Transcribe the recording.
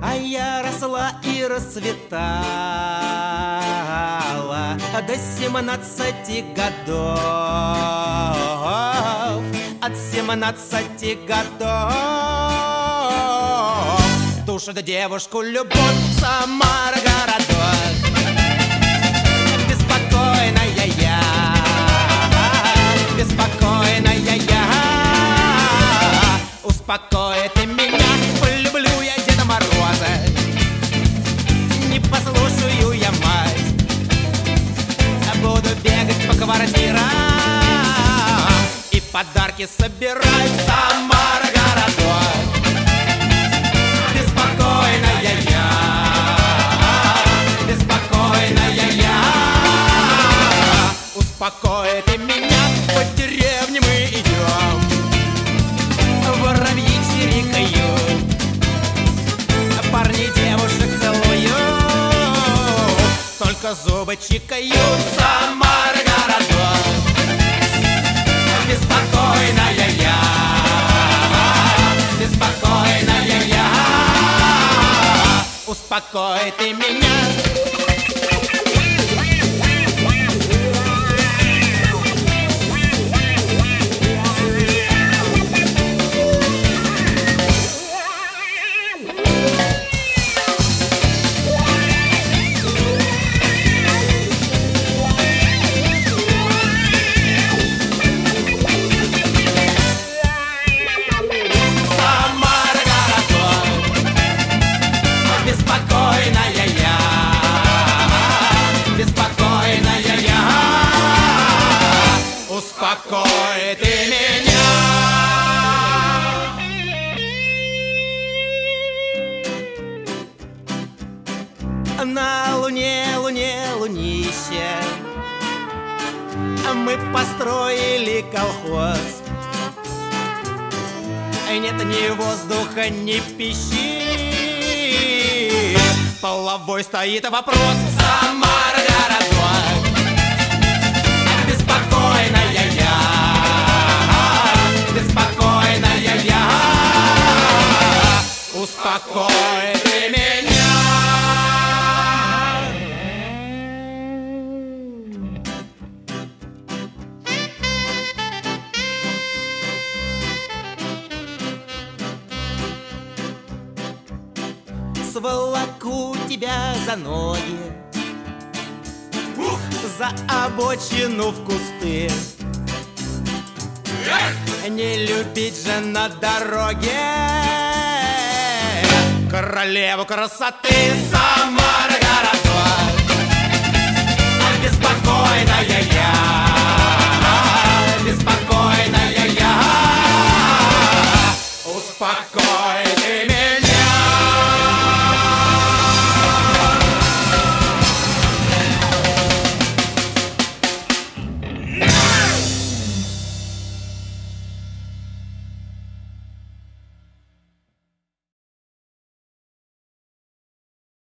А я росла и расцветала до 17 годов. От 17 годов душит девушку любовь, Самара городок. Беспокойная я, беспокойная я, успокой ты меня, полюблю я Деда Мороза. Не послушаю я мать, буду бегать по квартирам и подарки собирать, Самара городок. Беспокойная я, беспокойная я, успокой ты меня, по деревне мы идем, воробьи чирикают, парни девушек целуют, только зубы чикают, Самара городок. Беспокойная я, беспокойная я, успокой ты меня. Успокой ты меня. На луне, луне, лунище мы построили колхоз. Нет ни воздуха, ни пищи, половой стоит вопрос, Самара городок. Беспокойная я, беспокойная я, успокой ты меня. Сволоку тебя за ноги, за обочину в кусты. Не любить же на дороге королеву красоты, Самара